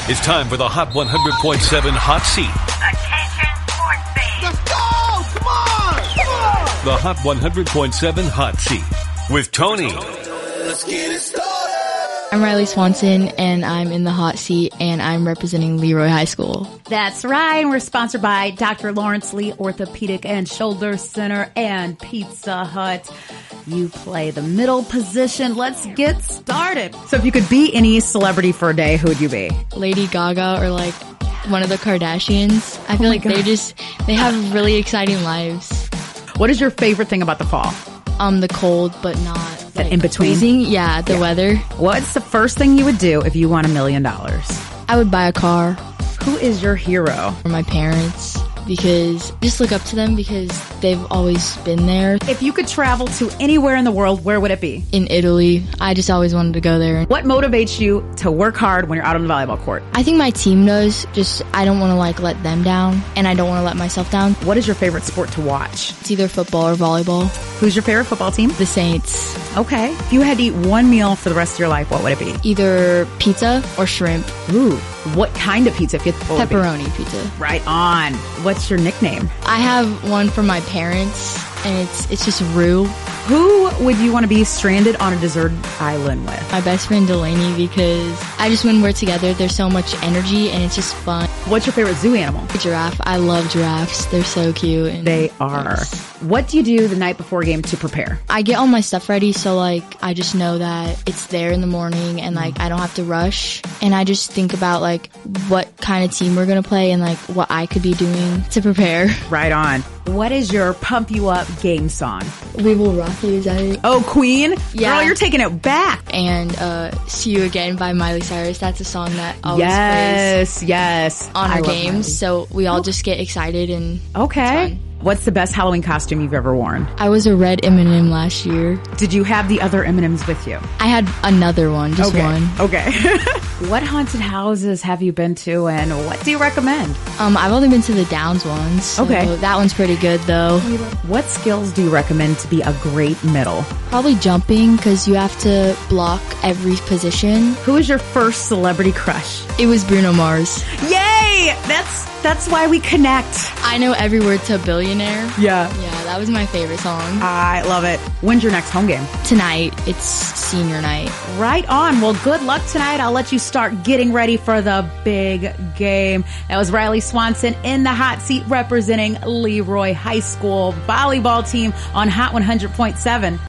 It's time for the Hot 100.7 Hot Seat. Attention sports fans. Let's go! Come on! The Hot 100.7 Hot Seat with Tony. Let's get it started! I'm Riley Swanson, and I'm in the hot seat, and I'm representing Leroy High School. That's right. We're sponsored by Dr. Lawrence Lee Orthopedic and Shoulder Center and Pizza Hut. You play the middle position. Let's get started. So if you could be any celebrity for a day, who would you be? Lady Gaga or like one of the Kardashians. I feel like they have really exciting lives. What is your favorite thing about the fall? The cold, but not like in between. Freezing. Yeah, the weather. What's the first thing you would do if you won $1 million? I would buy a car. Who is your hero? For my parents, because just look up to them because they've always been there. If you could travel to anywhere in the world, where would it be? In Italy. I just always wanted to go there. What motivates you to work hard when you're out on the volleyball court? I think my team does. Just I don't want to like let them down, and I don't want to let myself down. What is your favorite sport to watch? It's either football or volleyball. Who's your favorite football team? The Saints. Okay. If you had to eat one meal for the rest of your life, what would it be? Either pizza or shrimp. Ooh. What kind of pizza? Pepperoni pizza. Right on. What's your nickname? I have one for my parents, and it's just Rue. Who would you want to be stranded on a deserted island with? My best friend Delaney, because when we're together, there's so much energy, and it's just fun. What's your favorite zoo animal? A giraffe. I love giraffes. They're so cute. And they are. What do you do the night before a game to prepare? I get all my stuff ready, so like I just know that it's there in the morning, and like I don't have to rush. And I just think about like what kind of team we're gonna play and like what I could be doing to prepare. Right on. What is your pump you up game song? We Will Rock You, is that it? Oh, Queen? Yeah. Girl, you're taking it back. And See You Again by Miley Cyrus. That's a song that always plays. Yes. On our games. So we all just get excited and okay. What's the best Halloween costume you've ever worn? I was a red M&M last year. Did you have the other M&Ms with you? I had another one, just one. Okay. What haunted houses have you been to, and what do you recommend? I've only been to the Downs ones. So okay. That one's pretty good, though. What skills do you recommend to be a great middle? Probably jumping, because you have to block every position. Who was your first celebrity crush? It was Bruno Mars. Yay! That's why we connect. I know every word to Billionaire. Yeah. Yeah, that was my favorite song. I love it. When's your next home game? Tonight. It's senior night. Right on. Well, good luck tonight. I'll let you start getting ready for the big game. That was Riley Swanson in the hot seat representing Leroy High School volleyball team on Hot 100.7.